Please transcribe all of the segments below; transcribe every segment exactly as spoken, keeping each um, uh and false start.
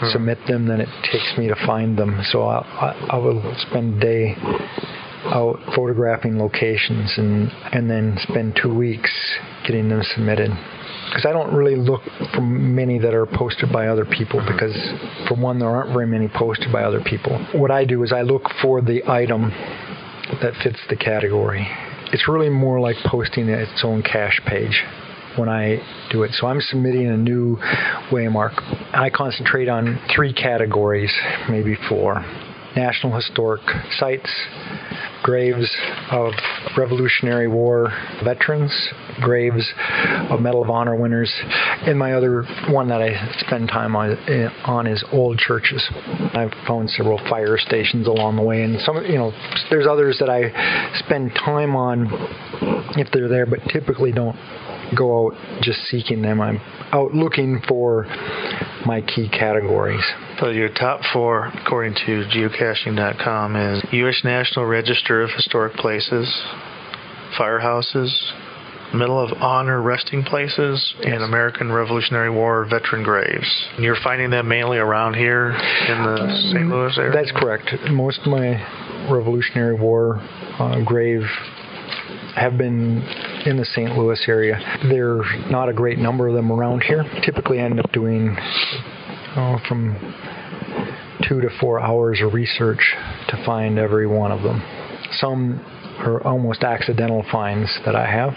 hmm. submit them than it takes me to find them. So I, I, I will spend a day out photographing locations and, and then spend two weeks getting them submitted. Because I don't really look for many that are posted by other people because, for one, there aren't very many posted by other people. What I do is I look for the item that fits the category. It's really more like posting its own cache page when I do it. So I'm submitting a new waymark. I concentrate on three categories, maybe four. National Historic Sites, graves of Revolutionary War veterans, graves of Medal of Honor winners, and my other one that I spend time on, on is old churches. I've found several fire stations along the way, and some, you know, there's others that I spend time on if they're there, but typically don't go out just seeking them. I'm out looking for my key categories. So your top four, according to geocaching dot com, is U S National Register of Historic Places, firehouses, Medal of Honor resting places, and American Revolutionary War veteran graves. And you're finding them mainly around here in the Saint Louis area? That's correct. Most of my Revolutionary War uh, grave have been in the Saint Louis area. There are not a great number of them around here. Typically I end up doing oh, from two to four hours of research to find every one of them. Some are almost accidental finds that I have.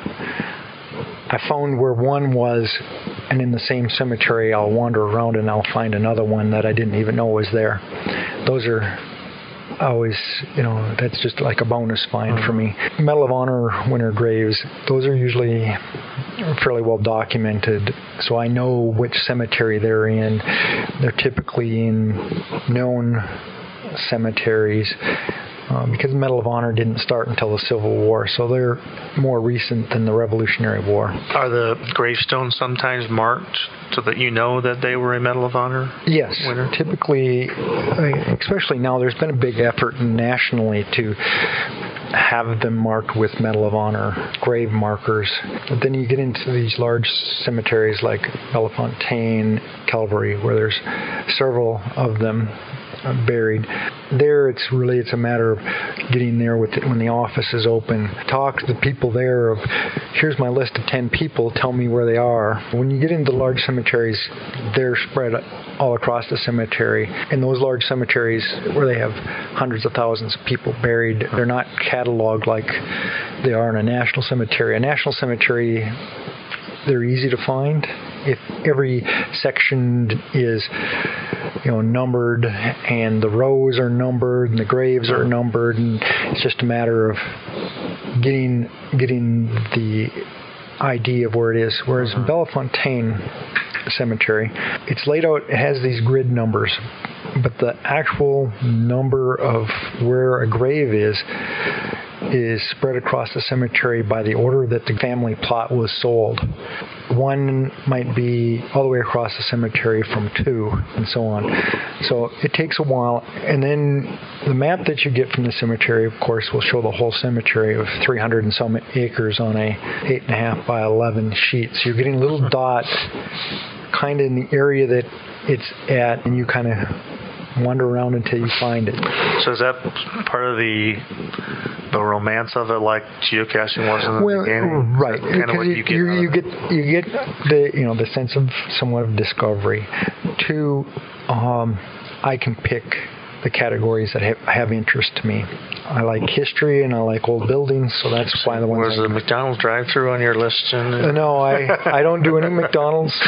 I found where one was, and in the same cemetery I'll wander around and I'll find another one that I didn't even know was there. Those are always, you know, that's just like a bonus find for me. Medal of Honor winner graves, those are usually fairly well documented, so I know which cemetery they're in. They're typically in known cemeteries. Uh, because the Medal of Honor didn't start until the Civil War, so they're more recent than the Revolutionary War. Are the gravestones sometimes marked so that you know that they were a Medal of Honor Yes. winner? Typically, especially now, there's been a big effort nationally to have them marked with Medal of Honor grave markers. But then you get into these large cemeteries like Bellefontaine, Calvary, where there's several of them buried. There, it's really it's a matter of getting there with it when the office is open. Talk to the people there of, here's my list of ten people, tell me where they are. When you get into large cemeteries, they're spread all across the cemetery. In those large cemeteries where they have hundreds of thousands of people buried, they're not cataloged like they are in a national cemetery. A national cemetery, they're easy to find. If every section is, you know, numbered and the rows are numbered and the graves are numbered, and it's just a matter of getting getting the idea of where it is. Whereas in Bellefontaine Cemetery, it's laid out, it has these grid numbers, but the actual number of where a grave is is spread across the cemetery by the order that the family plot was sold. One might be all the way across the cemetery from two, and so on. So it takes a while, and then the map that you get from the cemetery, of course, will show the whole cemetery of three hundred and some acres on a eight and a half by eleven sheet. So you're getting little dots kind of in the area that it's at, and you kind of wander around until you find it. So is that part of the the romance of it, like geocaching was in the well, beginning? Right. Kind of what you, you, you, get, you get you get the you know the sense of somewhat of discovery. Two, um, I can pick the categories that have, have interest to me. I like history and I like old buildings, so that's why the ones. Was I, the McDonald's drive-thru on your list? Uh, no, I I don't do any McDonald's.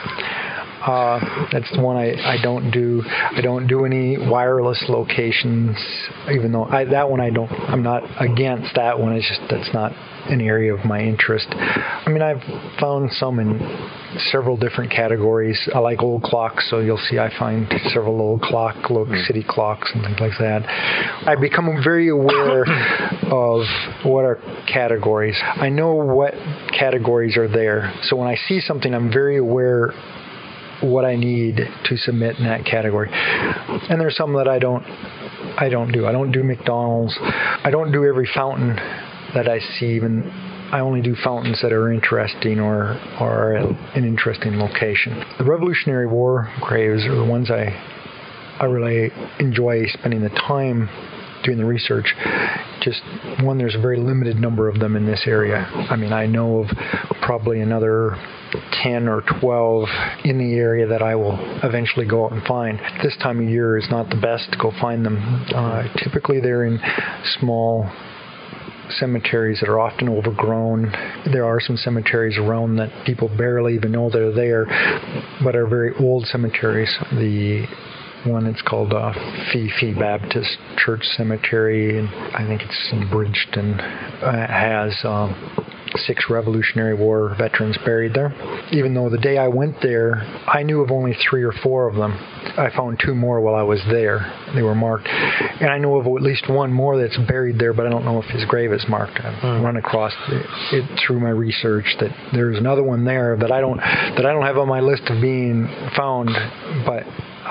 Uh, that's the one I, I don't do. I don't do any wireless locations, even though I, that one I don't. I'm not against that one. It's just that's not an area of my interest. I mean, I've found some in several different categories. I like old clocks, so you'll see I find several old clock, local city clocks and things like that. I become very aware of what are categories. I know what categories are there. So when I see something, I'm very aware what I need to submit in that category. And there's some that I don't I don't do. I don't do McDonald's. I don't do every fountain that I see, even I only do fountains that are interesting or are an interesting location. The Revolutionary War graves are the ones I I really enjoy spending the time doing the research. Just one, there's a very limited number of them in this area. I mean, I know of probably another ten or twelve in the area that I will eventually go out and find. This time of year is not the best to go find them. Uh, typically they're in small cemeteries that are often overgrown. There are some cemeteries around that people barely even know they're there, but are very old cemeteries. The one it's called uh, Fee Fee Baptist Church Cemetery, and I think it's in Bridgeton, uh, has um, six Revolutionary War veterans buried there. Even though the day I went there, I knew of only three or four of them. I found two more while I was there. They were marked. And I know of at least one more that's buried there, but I don't know if his grave is marked. I've mm. run across it, it through my research that there's another one there that I don't that I don't have on my list of being found, but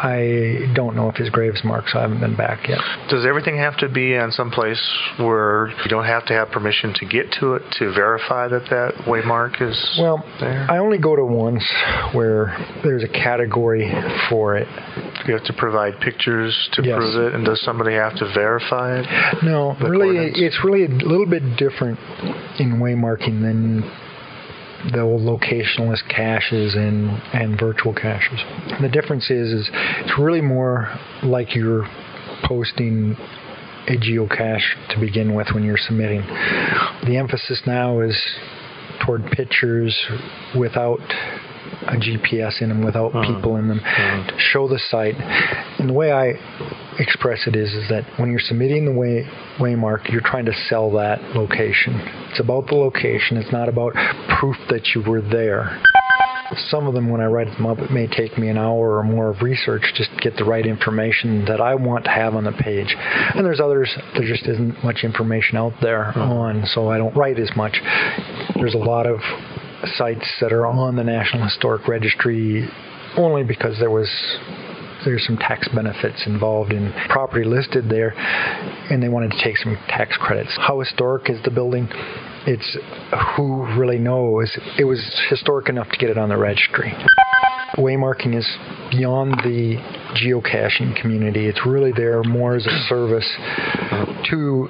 I don't know if his grave's marked, so I haven't been back yet. Does everything have to be on some place where you don't have to have permission to get to it to verify that that waymark is well, there? I only go to ones where there's a category for it. You have to provide pictures to yes. prove it, and does somebody have to verify it? No, really, it's really a little bit different in waymarking than the old locationalist caches and, and virtual caches. And the difference is, is it's really more like you're posting a geocache to begin with when you're submitting. The emphasis now is toward pictures without a G P S in them, without uh-huh. people in them, uh-huh. to show the site. And the way I express it is, is that when you're submitting the way waymark, you're trying to sell that location. It's about the location. It's not about proof that you were there. Some of them, when I write them up, it may take me an hour or more of research just to get the right information that I want to have on the page. And there's others, there just isn't much information out there uh-huh. on, so I don't write as much. There's a lot of sites that are on the National Historic Registry only because there was there's some tax benefits involved in property listed there, and they wanted to take some tax credits. How historic is the building? It's who really knows. It was historic enough to get it on the registry. Waymarking is beyond the geocaching community. It's really there more as a service to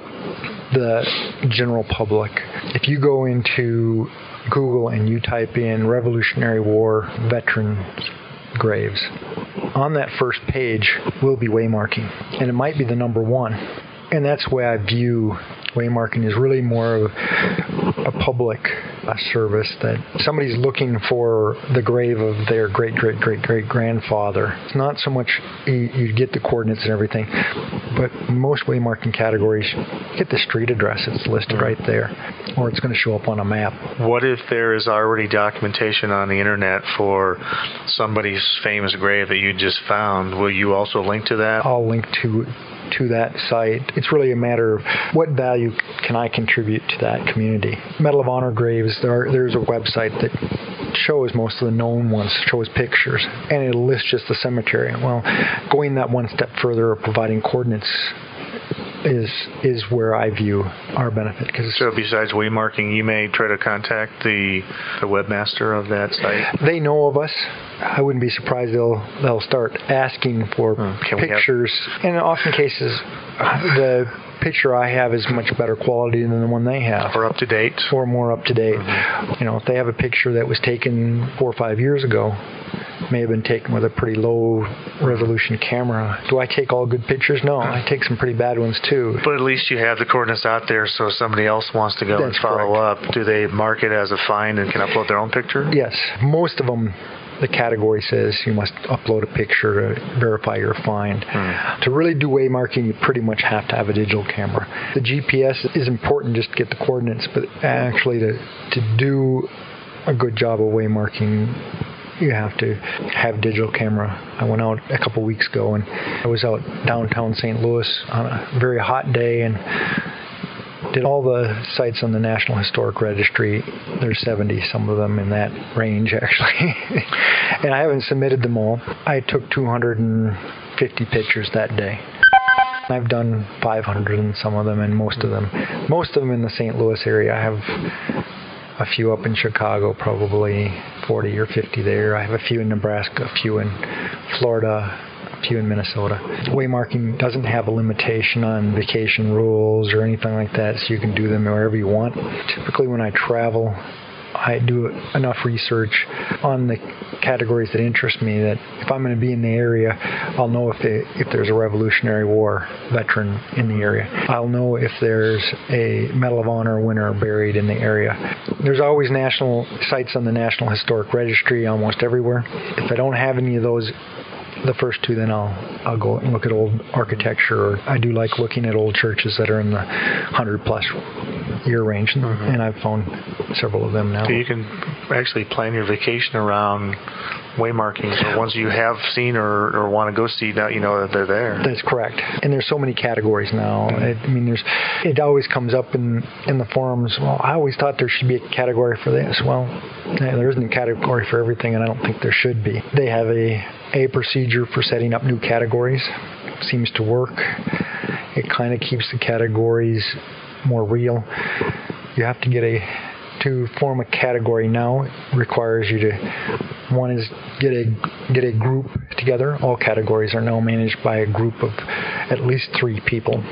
the general public. If you go into Google and you type in Revolutionary War veterans graves, on that first page will be waymarking, and it might be the number one. And that's the way I view waymarking, is really more of a public uh, service, that somebody's looking for the grave of their great great great great grandfather. It's not so much you, you get the coordinates and everything, but most waymarking categories, you get the street address. It's listed right there, or it's going to show up on a map. What if there is already documentation on the internet for somebody's famous grave that you just found? Will you also link to that? I'll link to to that site. It's really a matter of what value can I contribute to that community. Medal of Honor graves, there are, there's a website that shows most of the known ones, shows pictures, and it'll list just the cemetery. Well, going that one step further, providing coordinates is is where I view our benefit. Cause so besides waymarking, you may try to contact the the webmaster of that site? They know of us. I wouldn't be surprised they'll they'll start asking for hmm. pictures. And in often cases, the picture I have is much better quality than the one they have. Or up to date. Or more up to date. Mm-hmm. You know, if they have a picture that was taken four or five years ago, may have been taken with a pretty low resolution camera. Do I take all good pictures? No, I take some pretty bad ones too. But at least you have the coordinates out there, so if somebody else wants to go That's and follow correct. up, do they mark it as a find and can upload their own picture? Yes. Most of them, the category says you must upload a picture to verify your find. Hmm. To really do waymarking, you pretty much have to have a digital camera. The G P S is important just to get the coordinates, but actually to, to do a good job of waymarking, you have to have digital camera. I went out a couple weeks ago, and I was out downtown Saint Louis on a very hot day and did all the sites on the National Historic Registry. There's seventy, some of them in that range, actually. And I haven't submitted them all. I took two hundred fifty pictures that day. I've done five hundred in some of them, and most of them, most of them in the Saint Louis area. I have a few up in Chicago, probably forty or fifty there. I have a few in Nebraska, a few in Florida, a few in Minnesota. Waymarking doesn't have a limitation on vacation rules or anything like that, so you can do them wherever you want. Typically when I travel, I do enough research on the categories that interest me that if I'm going to be in the area, I'll know if they, if there's a Revolutionary War veteran in the area. I'll know if there's a Medal of Honor winner buried in the area. There's always national sites on the National Historic Registry almost everywhere. If I don't have any of those, the first two, then I'll I'll go and look at old architecture. I do like looking at old churches that are in the hundred plus year range, and, mm-hmm. and I've found several of them now. So you can actually plan your vacation around waymarkings or ones you have seen or, or want to go see now, you know that they're there. That's correct. And there's so many categories now. Mm-hmm. It, I mean, there's it always comes up in, in the forums, well, I always thought there should be a category for this. Well, there isn't a category for everything, and I don't think there should be. They have a, a procedure for setting up new categories. It seems to work. It kind of keeps the categories more real. You have to get a to form a category now. It requires you to one is get a get a group together. All categories are now managed by a group of at least three people.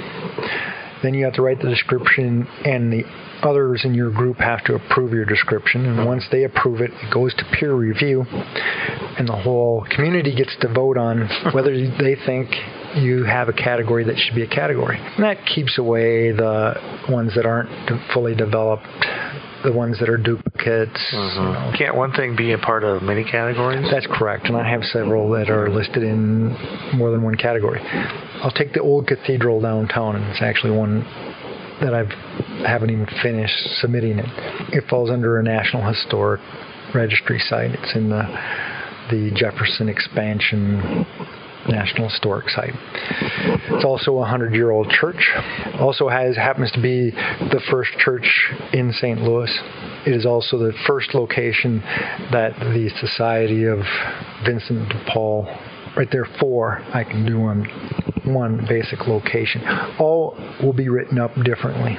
Then you have to write the description, and the others in your group have to approve your description. And once they approve it, it goes to peer review, and the whole community gets to vote on whether they think you have a category that should be a category. And that keeps away the ones that aren't fully developed, the ones that are duplicates. Mm-hmm. You know. Can't one thing be a part of many categories? That's correct, and I have several that are listed in more than one category. I'll take the old cathedral downtown, and it's actually one that I've haven't even finished submitting it. It falls under a National Historic Registry site. It's in the the Jefferson Expansion National Historic Site. It's also a hundred-year-old church. Also has happens to be the first church in Saint Louis. It is also the first location that the Society of Vincent de Paul, right there, four I can do on one basic location. All will be written up differently.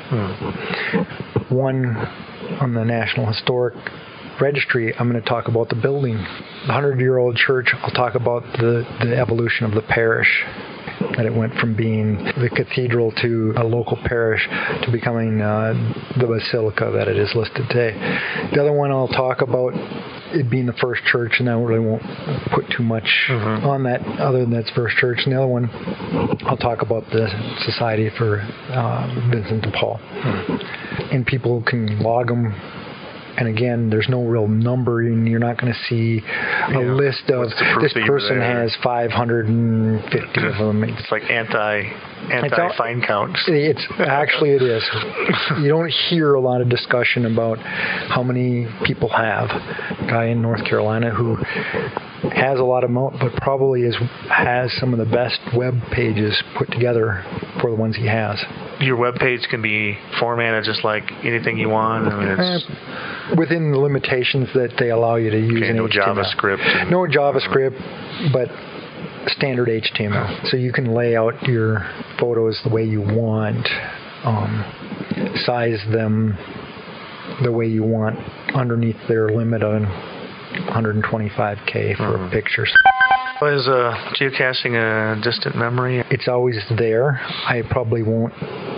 Hmm. One on the National Historic Registry, I'm going to talk about the building. The hundred-year-old church, I'll talk about the, the evolution of the parish, that it went from being the cathedral to a local parish to becoming uh, the basilica that it is listed today. The other one I'll talk about it being the first church, and I really won't put too much mm-hmm. on that other than that's first church. And the other one, I'll talk about the Society for uh, Vincent de Paul. Mm-hmm. And people can log them. And again, there's no real numbering. You're not going to see a yeah. list of this person has five hundred fifty of them. It's like anti anti fine count. It's actually it is. You don't hear a lot of discussion about how many people have. A guy in North Carolina who has a lot of mo- but probably is has some of the best web pages put together for the ones he has. Your web page can be formatted just like anything you want. I mean, it's uh, within the limitations that they allow you to use. Okay, in no H T M L. JavaScript. No JavaScript, but standard H T M L. So you can lay out your photos the way you want, um, size them the way you want underneath their limit on one twenty-five K for mm-hmm. pictures. Is uh, geocaching a distant memory? It's always there. I probably won't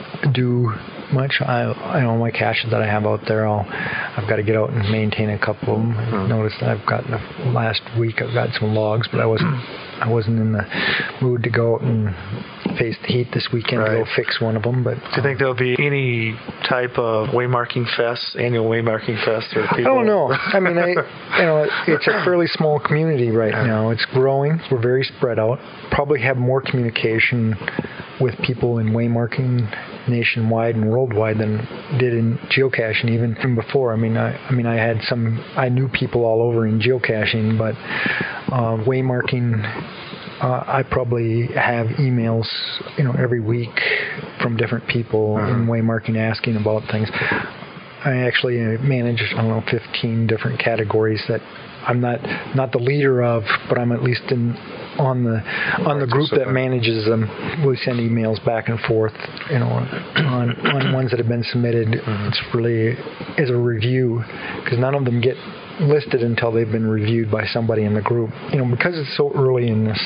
do much. I, I know my caches that I have out there. I'll, I've got to get out and maintain a couple of them. Mm-hmm. I've noticed that I've gotten a, last week I've got some logs, but I wasn't I wasn't in the mood to go out and face the heat this weekend right. to go fix one of them. But do you um, think there'll be any type of waymarking fest, annual waymarking fest, or people? I don't know. I mean, I, you know, it's a fairly small community right now. It's growing. We're very spread out. Probably have more communication with people in waymarking nationwide and worldwide than did in geocaching even before. I mean, I, I mean, I had some, I knew people all over in geocaching, but uh, waymarking, uh, I probably have emails, you know, every week from different people uh-huh. in waymarking asking about things. I actually manage, I don't know, fifteen different categories that I'm not not the leader of, but I'm at least in on the on the group that manages them. We send emails back and forth, you know, on on ones that have been submitted. Mm-hmm. It's really as a review, because none of them get listed until they've been reviewed by somebody in the group. You know, because it's so early in this,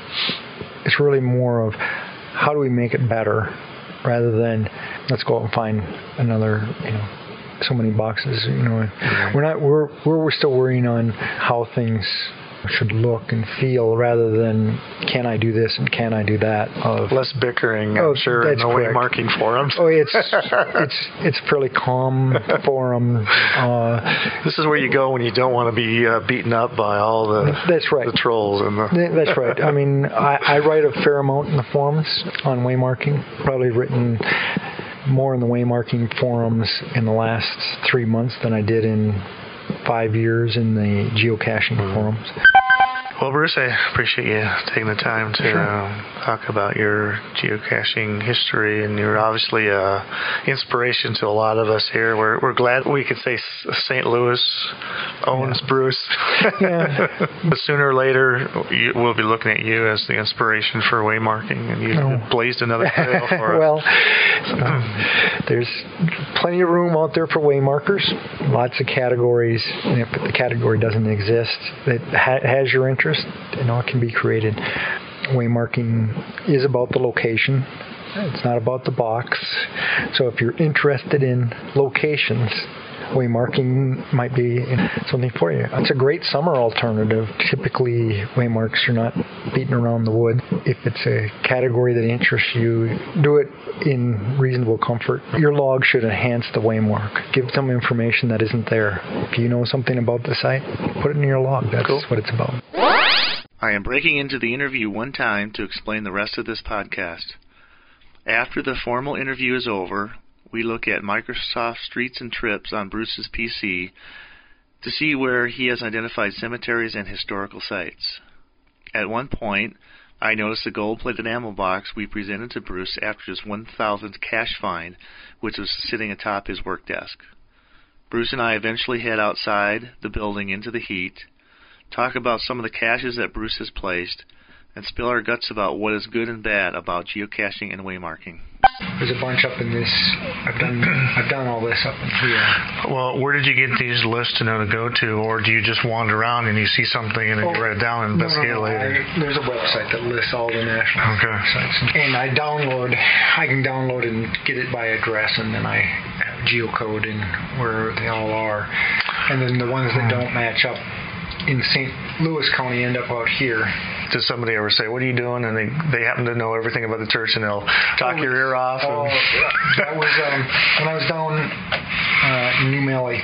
it's really more of how do we make it better, rather than let's go out and find another, you know, so many boxes. You know, mm-hmm. we're not we're we're we're still worrying on how things should look and feel, rather than can I do this and can I do that. Of less bickering, I'm oh, sure, in the waymarking forums. Oh, it's it's it's fairly calm forum. Uh, this is where you go when you don't want to be uh, beaten up by all the that's right. the trolls and the. That's right. I mean, I, I write a fair amount in the forums on waymarking. Probably written more in the waymarking forums in the last three months than I did in five years in the geocaching mm-hmm. forums. Well, Bruce, I appreciate you taking the time to sure. uh, talk about your geocaching history, and you're obviously an inspiration to a lot of us here. We're we're glad we could say Saint Louis owns yeah. Bruce. Yeah. But sooner or later, you, we'll be looking at you as the inspiration for waymarking, and you no. blazed another trail for well, us. Well, um, there's plenty of room out there for waymarkers. Lots of categories. And if the category doesn't exist that ha- has your interest, you know, it can be created. Waymarking is about the location. It's not about the box. So if you're interested in locations, waymarking might be something for you. It's a great summer alternative. Typically, waymarks, you're not beating around the wood. If it's a category that interests you, do it in reasonable comfort. Your log should enhance the waymark. Give some information that isn't there. If you know something about the site, put it in your log. That's cool. What it's about. I am breaking into the interview one time to explain the rest of this podcast. After the formal interview is over, we look at Microsoft Streets and Trips on Bruce's P C to see where he has identified cemeteries and historical sites. At one point, I noticed the gold-plated ammo box we presented to Bruce after his one thousandth cache find, which was sitting atop his work desk. Bruce and I eventually head outside the building into the heat, talk about some of the caches that Bruce has placed, and spill our guts about what is good and bad about geocaching and waymarking. There's a bunch up in this. I've done I've done all this up in here. Well, where did you get these lists to know to go to, or do you just wander around and you see something and then oh, you write it down and investigate no, no, no. it later? I, there's a website that lists all the national okay. sites, and I download. I can download and get it by address, and then I have geocode in where they all are, and then the ones that don't match up in Saint Louis County end up out here. Does somebody ever say, what are you doing? And they, they happen to know everything about the church, and they'll talk oh, your ear off. Oh, and... that was um, when I was down uh, in New Mally.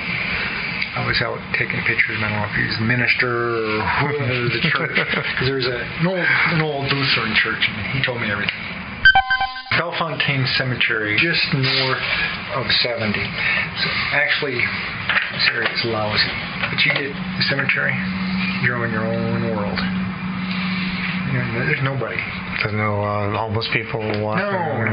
I was out taking pictures. I don't know if he was the minister or whoever the church. Because there's a, an old an old Lutheran church, and he told me everything. Bellefontaine Cemetery, just north of seventy. So actually, this area is lousy. But you get the cemetery, you're in your own world. You know, there's nobody. There's no uh, homeless people walking.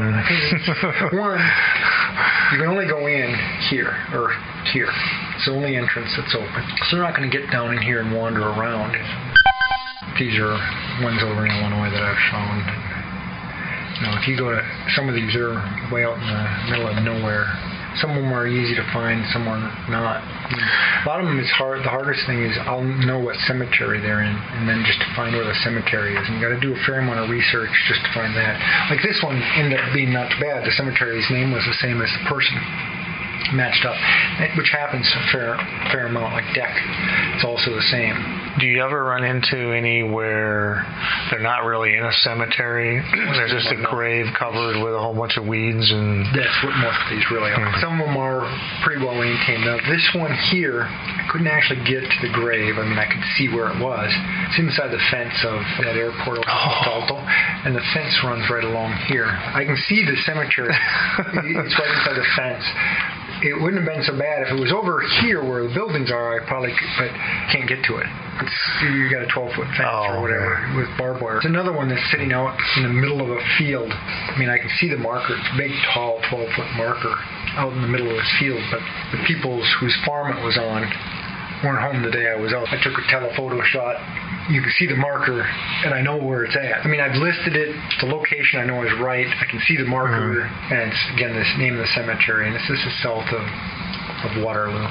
No. One, you can only go in here, or here. It's the only entrance that's open. So they're not going to get down in here and wander around. These are ones over in Illinois that I've found. You know, if you go to, some of these are way out in the middle of nowhere. Some of them are easy to find, some are not. A lot of them is hard. The hardest thing is I'll know what cemetery they're in, and then just to find where the cemetery is. And you got to do a fair amount of research just to find that. Like this one ended up being not too bad. The cemetery's name was the same as the person. Matched up, which happens a fair fair amount. Like Deck, it's also the same. Do you ever run into any where they're not really in a cemetery? They're just a grave covered with a whole bunch of weeds and. That's what most of these really are. Mm-hmm. Some of them are pretty well maintained. Now this one here, I couldn't actually get to the grave. I mean, I could see where it was. It's inside the fence of that airport over oh. Alto, and the fence runs right along here. I can see the cemetery. It's right inside the fence. it wouldn't have been so bad if it was over here where the buildings are. I probably could, but can't get to it. It's, you got a twelve foot fence oh, or whatever yeah. with barbed wire. It's another one that's sitting out in the middle of a field. I mean, I can see the marker. It's a big, tall, twelve foot marker out in the middle of this field. But the people whose farm it was on weren't home the day I was out. I took a telephoto shot. You can see the marker, and I know where it's at. I mean, I've listed it. The location I know is right. I can see the marker, mm-hmm. and it's, again, the name of the cemetery, and this, this is south of, of Waterloo.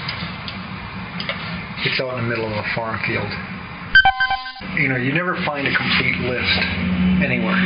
It's out in the middle of a farm field. You know, you never find a complete list anywhere.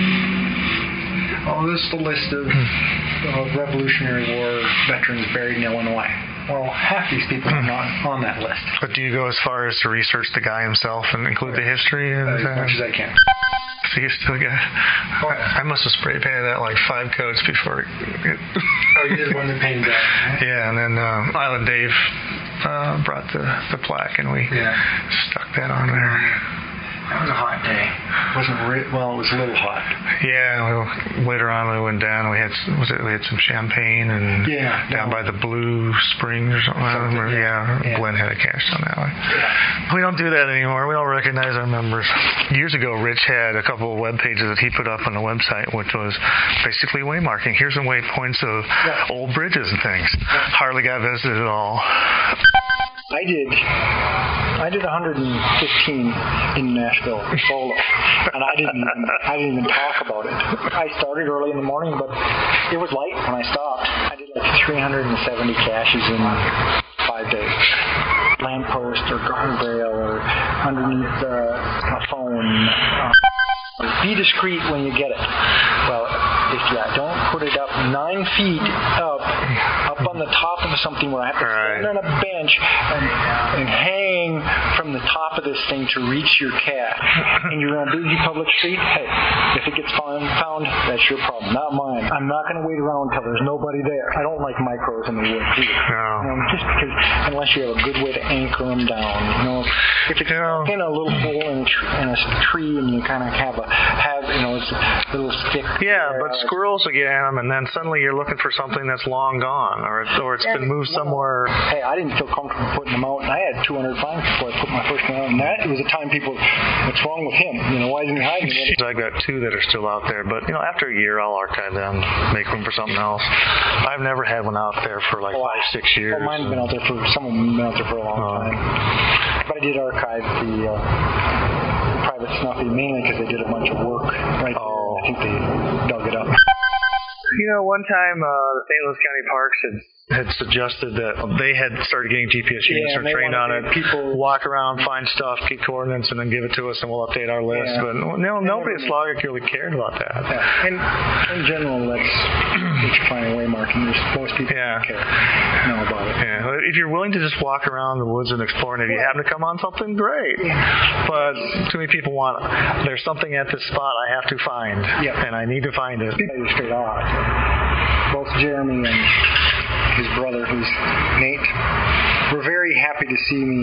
Oh, this is the list of, of Revolutionary War veterans buried in Illinois. Well, half these people are not on that list. But do you go as far as to research the guy himself and include the history? And, uh, as much as I can. So you still got... Oh, I, I must have spray painted that like five coats before... It, oh, you did one that painted that. Right? Yeah, and then um, Island Dave uh, brought the, the plaque, and we yeah. stuck that on there. That was a hot day. It wasn't re- well. It was a little hot. Yeah. Well, later on, we went down. We had was it? We had some champagne and yeah, down no. by the Blue Springs or something. something Remember, yeah. yeah. yeah. Glenn had a cash on that one. Yeah. We don't do that anymore. We don't recognize our members. Years ago, Rich had a couple of web pages that he put up on the website, which was basically waymarking. Here's some waypoints of yeah. old bridges and things. Yeah. Hardly got visited at all. I did. I did one hundred fifteen in Nashville solo, and I didn't. Even, I didn't even talk about it. I started early in the morning, but it was light when I stopped. I did like three hundred seventy caches in five days. Lamppost or guardrail or underneath uh, a phone. Uh, be discreet when you get it. Well, if you don't put it up nine feet up, up on the top of something where I have to stand right. on a bench and, and hang from the top of this thing to reach your cat, and you're on a busy public street, hey, if it gets found, found that's your problem, not mine. I'm not going to wait around until there's nobody there. I don't like micros in the woods either. No. Um, just because, unless you have a good way to anchor them down. You know, if it's yeah. in a little hole in a, tr- in a tree and you kind of have a have you know it's a little stick. Yeah, there, but uh, squirrels will get at them, and then suddenly you're looking for something that's long gone, or it's, or it's yeah, been moved well, somewhere. Hey, I didn't feel comfortable putting them out, and I had two hundred finds before I put my first one out. And that was a time people, what's wrong with him? You know, why isn't he hiding it? I've got two that are still out there, but you know, after a year, I'll archive them, make room for something else. I've never had one out there for like oh, five, six years. Well, mine's been out there for some of them been out there for a long oh. time. But I did archive the uh, Private Snuffy mainly because they did a bunch of work right there. Oh. I think they dug it up. You know, one time uh, the Saint Louis County Parks had, had suggested that they had started getting G P S units yeah, or trained on it. People walk around, find stuff, get coordinates, and then give it to us, and we'll update our list. Yeah. But no, nobody at Sloggick really cared about that. Yeah. And in general, that's what you're finding waymarking. Most people yeah. don't care know about it. Yeah. If you're willing to just walk around the woods and explore, and if you happen to come on something, great. Yeah. But too many people want, there's something at this spot I have to find, yeah. and I need to find it. Straight off. Both Jeremy and his brother, who's Nate, were very happy to see me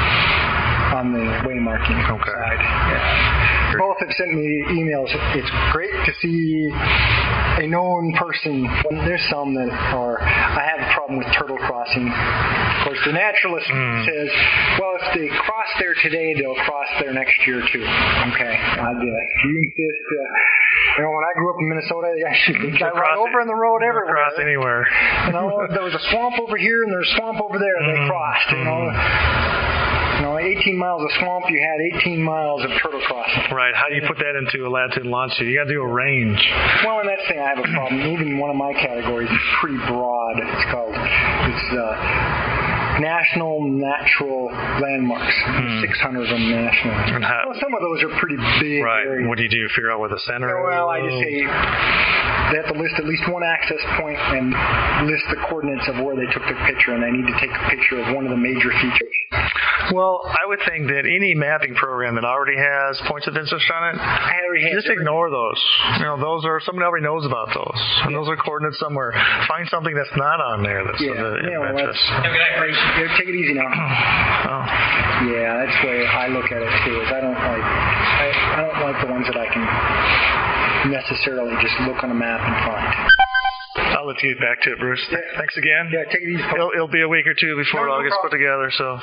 on the waymarking okay. side. Yeah. Both have sent me emails. It's great to see a known person. When there's some that are, I have a problem with turtle crossing. Of course, the naturalist mm. says, well, if they cross there today, they'll cross there next year too. Okay, I guess. You insist. Uh, You know, when I grew up in Minnesota, I ride over in the road everywhere. Cross anywhere. You know, there was a swamp over here and there's a swamp over there. They crossed. You know, you know, eighteen miles of swamp. You had eighteen miles of turtle crossing. Right. How do you put that into a latitude and longitude? You got to do a range. Well, and that's the thing. I have a problem. Even one of my categories is pretty broad. It's called. It's uh. National Natural Landmarks. Hmm. six hundred of them national. And how, well, some of those are pretty big. Right. Areas. What do you do? Figure out where the center is? Well, I just say they have to list at least one access point and list the coordinates of where they took the picture, and they need to take a picture of one of the major features. Well, I would think that any mapping program that already has points of interest on it, just ignore those. You know, those are somebody already knows about those, and yeah. those are coordinates somewhere. Find something that's not on there that's yeah. of yeah, well, interest. Yeah, take it easy now. Oh. Yeah, that's the way I look at it too. Is I don't like I, I don't like the ones that I can necessarily just look on a map and find. I'll let you get back to it, Bruce. Yeah. Thanks again. Yeah, take it easy. It'll, it'll be a week or two before No, it all no gets put problem. together. So.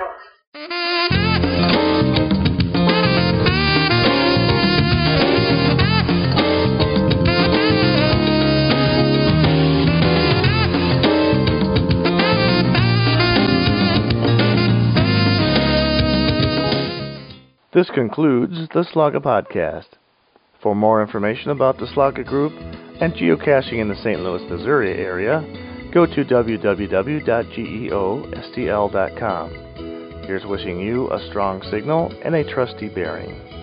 This concludes the Slugga Podcast. For more information about the Slugga Group and geocaching in the Saint Louis, Missouri area, go to w w w dot geostl dot com. Here's wishing you a strong signal and a trusty bearing.